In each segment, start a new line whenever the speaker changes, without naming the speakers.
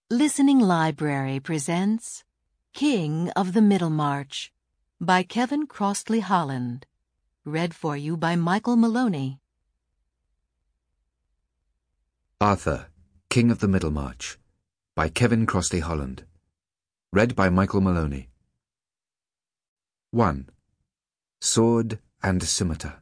Listening Library presents King of the Middlemarch by Kevin Crossley Holland. Read for you by Michael Maloney.
Arthur, King of the Middlemarch by Kevin Crossley Holland. Read by Michael Maloney. 1. Sword and Scimitar.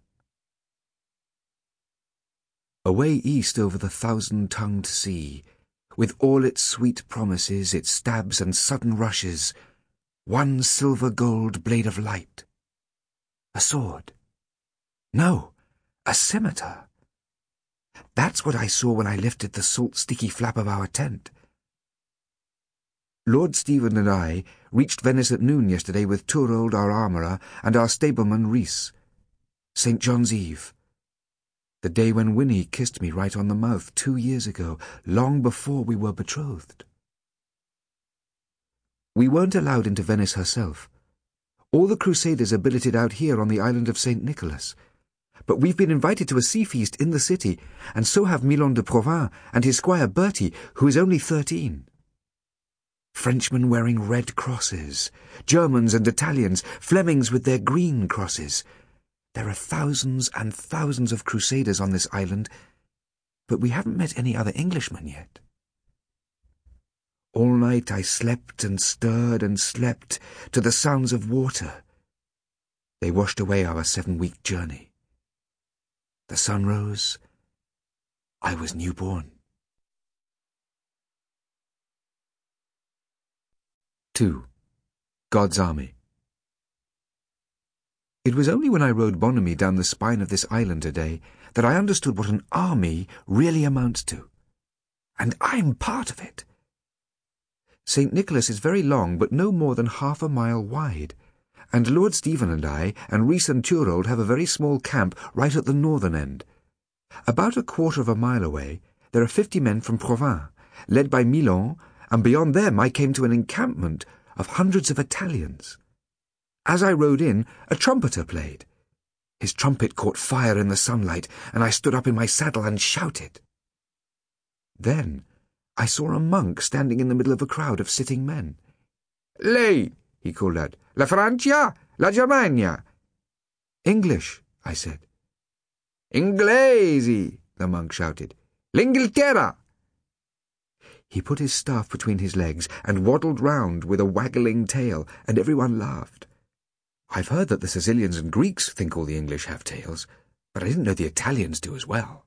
Away east over the thousand-tongued sea, with all its sweet promises, its stabs and sudden rushes, one silver-gold blade of light. A sword. No, a scimitar. That's what I saw when I lifted the salt-sticky flap of our tent. Lord Stephen and I reached Venice at noon yesterday with Turold, our armourer, and our stableman Rhys. St. John's Eve. The day when Winnie kissed me right on the mouth 2 years ago, long before we were betrothed. We weren't allowed into Venice herself. All the Crusaders are billeted out here on the island of St. Nicholas. But we've been invited to a sea feast in the city, and so have Milon de Provins and his squire Bertie, who is only 13. Frenchmen wearing red crosses, Germans and Italians, Flemings with their green crosses. There are thousands and thousands of Crusaders on this island, but we haven't met any other Englishmen yet. All night I slept and stirred and slept to the sounds of water. They washed away our 7-week journey. The sun rose. I was newborn. 2. God's Army. It was only when I rode Bonamy down the spine of this island today that I understood what an army really amounts to. And I'm part of it. St. Nicholas is very long, but no more than half a mile wide, and Lord Stephen and I and Rhys and Turold have a very small camp right at the northern end. About 1/4 of a mile away, there are 50 men from Provins, led by Milon, and beyond them I came to an encampment of hundreds of Italians. As I rode in, a trumpeter played. His trumpet caught fire in the sunlight, and I stood up in my saddle and shouted. Then I saw a monk standing in the middle of a crowd of sitting men. "Lei," he called out, "La Francia, la Germania." "English," I said. "Inglesi," the monk shouted. "L'Inghilterra." He put his staff between his legs and waddled round with a waggling tail, and everyone laughed. I've heard that the Sicilians and Greeks think all the English have tails, but I didn't know the Italians do as well.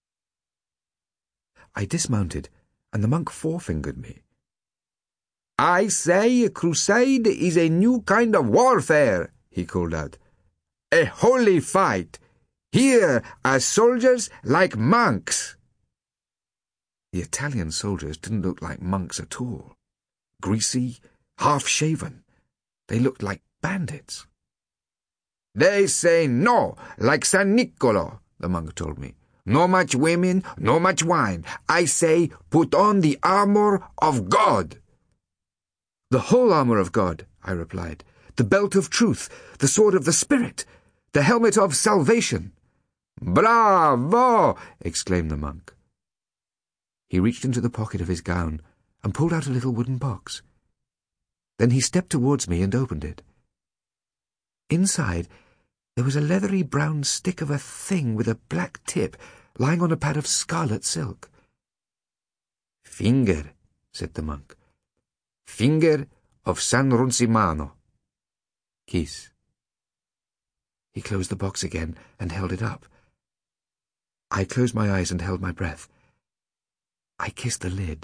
I dismounted, and the monk forefingered me. "I say a crusade is a new kind of warfare," he called out. "A holy fight. Here are soldiers like monks." The Italian soldiers didn't look like monks at all. Greasy, half-shaven. They looked like bandits. "They say no, like San Niccolo," the monk told me. "No much women, no much wine. I say, put on the armor of God." "The whole armor of God," I replied. "The belt of truth, the sword of the Spirit, the helmet of salvation." "Bravo!" exclaimed the monk. He reached into the pocket of his gown and pulled out a little wooden box. Then he stepped towards me and opened it. Inside, there was a leathery brown stick of a thing with a black tip lying on a pad of scarlet silk. "Finger," said the monk. "Finger of San Runcimano. Kiss." He closed the box again and held it up. I closed my eyes and held my breath. I kissed the lid.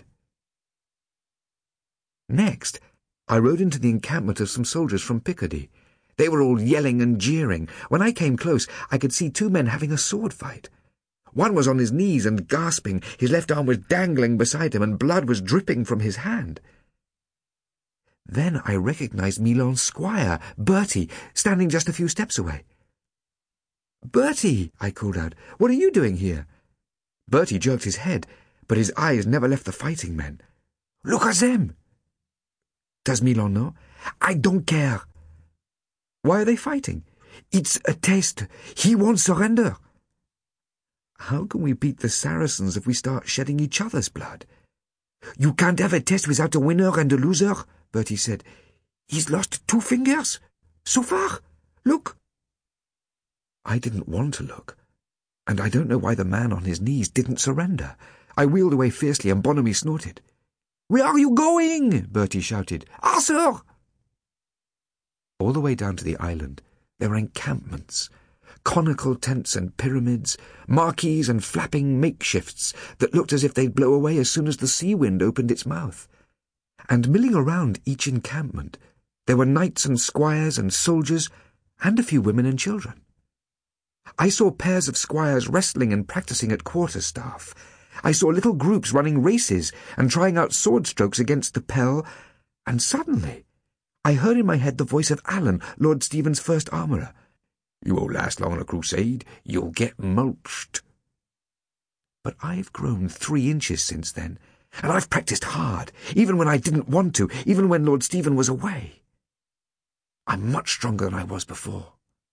Next, I rode into the encampment of some soldiers from Picardy. They were all yelling and jeering. When I came close, I could see 2 men having a sword fight. One was on his knees and gasping, his left arm was dangling beside him, and blood was dripping from his hand. Then I recognized Milon's squire, Bertie, standing just a few steps away. "Bertie," I called out, "what are you doing here?" Bertie jerked his head, but his eyes never left the fighting men. "Look at them!" "Does Milon know?" "I don't care." "Why are they fighting?" "It's a test. He won't surrender." How can we beat the Saracens if we start shedding each other's blood? You can't have a test without a winner and a loser, Bertie said. He's lost 2 fingers. So far. Look. I didn't want to look, and I don't know why the man on his knees didn't surrender. I wheeled away fiercely, and Bonamy snorted. "Where are you going?" Bertie shouted. "Arthur!" All the way down to the island, there were encampments, conical tents and pyramids, marquees and flapping makeshifts that looked as if they'd blow away as soon as the sea wind opened its mouth. And milling around each encampment, there were knights and squires and soldiers, and a few women and children. I saw pairs of squires wrestling and practicing at quarterstaff. I saw little groups running races and trying out sword strokes against the Pell, and suddenly I heard in my head the voice of Alan, Lord Stephen's first armourer. "You won't last long on a crusade. You'll get mulched." But I've grown 3 inches since then, and I've practised hard, even when I didn't want to, even when Lord Stephen was away. I'm much stronger than I was before.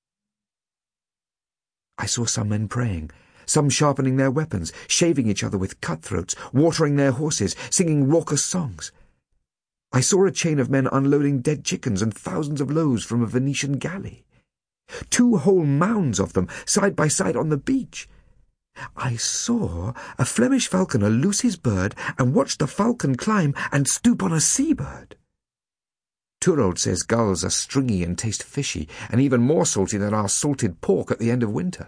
I saw some men praying, some sharpening their weapons, shaving each other with cutthroats, watering their horses, singing raucous songs. I saw a chain of men unloading dead chickens and thousands of loaves from a Venetian galley. 2 whole mounds of them, side by side on the beach. I saw a Flemish falconer loose his bird and watch the falcon climb and stoop on a seabird. Turold says gulls are stringy and taste fishy, and even more salty than our salted pork at the end of winter.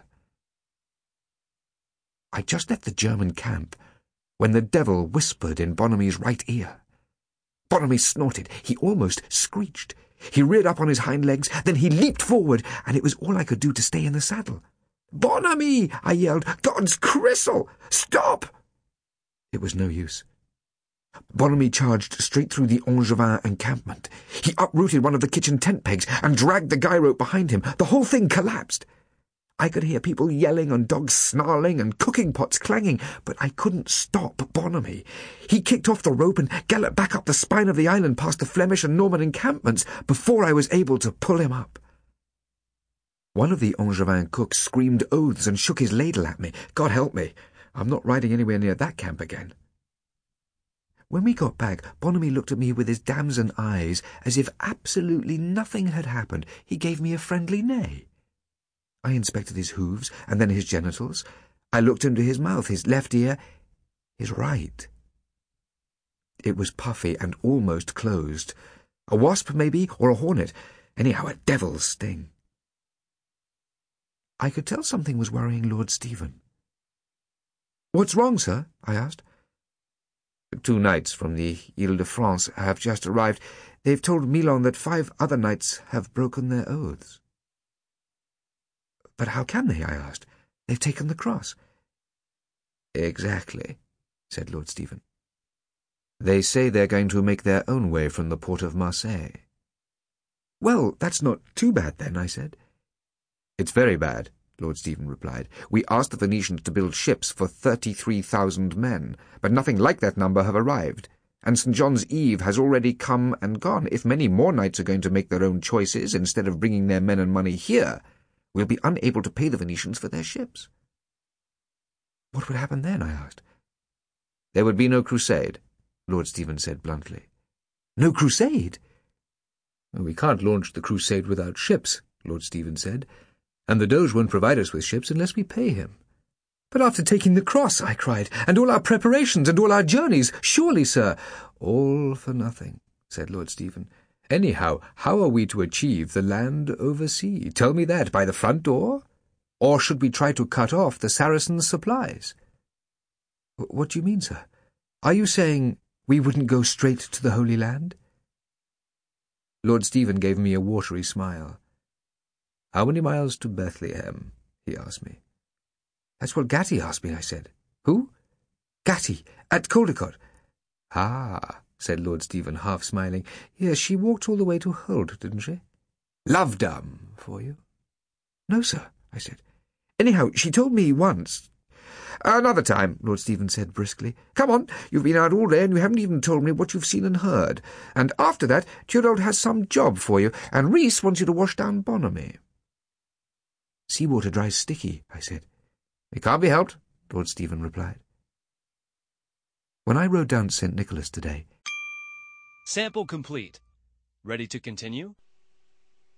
I just left the German camp when the devil whispered in Bonamy's right ear. Bonamy snorted. He almost screeched. He reared up on his hind legs, then he leaped forward, and it was all I could do to stay in the saddle. "Bonamy!" I yelled. "God's crystal! Stop!" It was no use. Bonamy charged straight through the Angevin encampment. He uprooted one of the kitchen tent pegs and dragged the guy rope behind him. The whole thing collapsed. I could hear people yelling and dogs snarling and cooking pots clanging, but I couldn't stop Bonamy. He kicked off the rope and galloped back up the spine of the island past the Flemish and Norman encampments before I was able to pull him up. One of the Angevin cooks screamed oaths and shook his ladle at me. God help me, I'm not riding anywhere near that camp again. When we got back, Bonamy looked at me with his damson eyes as if absolutely nothing had happened. He gave me a friendly neigh. I inspected his hooves and then his genitals. I looked into his mouth, his left ear, his right. It was puffy and almost closed. A wasp, maybe, or a hornet. Anyhow, a devil's sting. I could tell something was worrying Lord Stephen. "What's wrong, sir?" I asked. 2 knights from the Ile-de-France have just arrived. They've told Milon that 5 other knights have broken their oaths. "But how can they?" I asked. "They've taken the cross." "Exactly," said Lord Stephen. "They say they're going to make their own way from the port of Marseille." "Well, that's not too bad then," I said. "It's very bad," Lord Stephen replied. "We asked the Venetians to build ships for 33,000 men, but nothing like that number have arrived, and St. John's Eve has already come and gone. If many more knights are going to make their own choices instead of bringing their men and money here, we'll be unable to pay the Venetians for their ships." "What would happen then?" I asked. "There would be no crusade," Lord Stephen said bluntly. "No crusade?" "We can't launch the crusade without ships," Lord Stephen said, "and the Doge won't provide us with ships unless we pay him." "But after taking the cross," I cried, "and all our preparations and all our journeys, surely, sir—" "All for nothing," said Lord Stephen. "Anyhow, how are we to achieve the land over sea? Tell me that, by the front door? Or should we try to cut off the Saracens' supplies?" "What do you mean, sir? Are you saying we wouldn't go straight to the Holy Land?" Lord Stephen gave me a watery smile. "How many miles to Bethlehem?" he asked me. "That's what Gatty asked me," I said. "Who?" "Gatty, at Caldecott." "Ah," said Lord Stephen, half smiling. "Yes, she walked all the way to Holt, didn't she? Lovedom for you?" "No, sir," I said. "Anyhow, she told me once—" "Another time," Lord Stephen said briskly. "Come on, you've been out all day and you haven't even told me what you've seen and heard. And after that, Turold has some job for you, and Reese wants you to wash down Bonamy." "Seawater dries sticky," I said. "It can't be helped," Lord Stephen replied. When I rode down St. Nicholas today.
Sample complete. Ready to continue?